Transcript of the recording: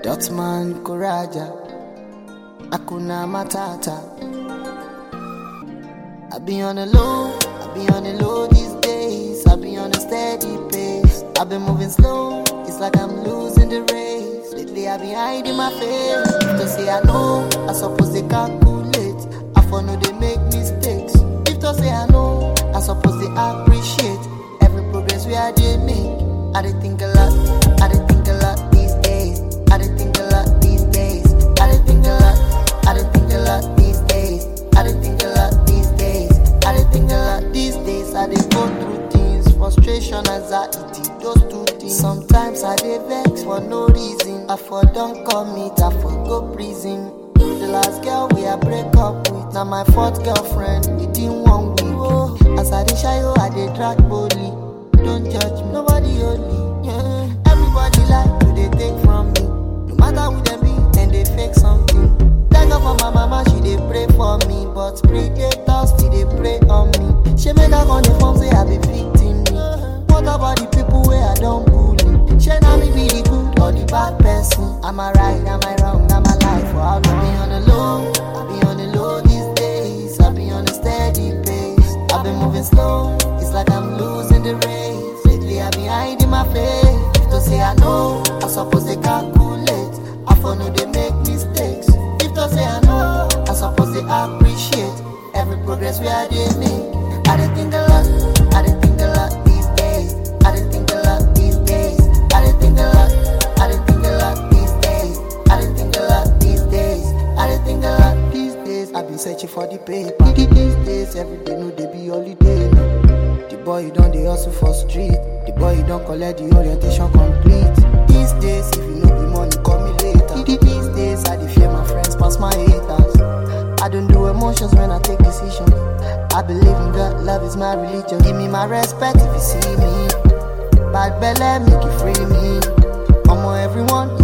Dotman Kuraja, Akuna Matata. I be on the low these days. I be on a steady pace. I've been moving slow, it's like I'm losing the race. Lately I be hiding my face. If to say I know, I suppose they calculate. I for know they make mistakes. If to say I know, I suppose they appreciate every progress we are they make. I dey think a lot, I dey think a lot these days. I dey think a lot these days. I dey think a lot, I dey think a lot these days. I dey think a lot these days. I dey think a lot these days. I dey go through things, frustration, anxiety, those two things. Sometimes I dey vex for no reason. I for don't commit, I for go prison. The last girl we I break up with, now my fourth girlfriend within 1 week. Oh, as I dey shy, I dey drag boldly. Don't judge me, nobody only. Yeah. Everybody like to they take from me. No matter who they be, then they fake something. Thank God for my mama, she they pray for me. But predators still they pray on me. She make her on the phone say I be victim me. What about the people where I don't bully? She now me be the good or the bad person. Am I right? Am I wrong? Am I life? For how long? I be on the low, I be on the low these days. I be on a steady pace. I've been moving slow, it's like I'm losing the race. Lately I be hiding my face. If to say I know, I suppose they calculate. I for know they make mistakes. If to say I know, I suppose they appreciate every progress we are they make. I dey think a lot, I dey think a lot these days. I dey think a lot these days. I dey think a lot, I dey think a lot these days. I dey think a lot these days. I dey think a lot these days. I been searching for the paper. These days every day no they be holiday. The boy you don't dey hustle for street. The boy you don't collect the orientation complete. These days if you know the money call me later. These days I dey fear my friends pass my haters. I don't do emotions when I take decisions. I believe in God, love is my religion. Give me my respect if you see me. Bad belly make you free me. Everyone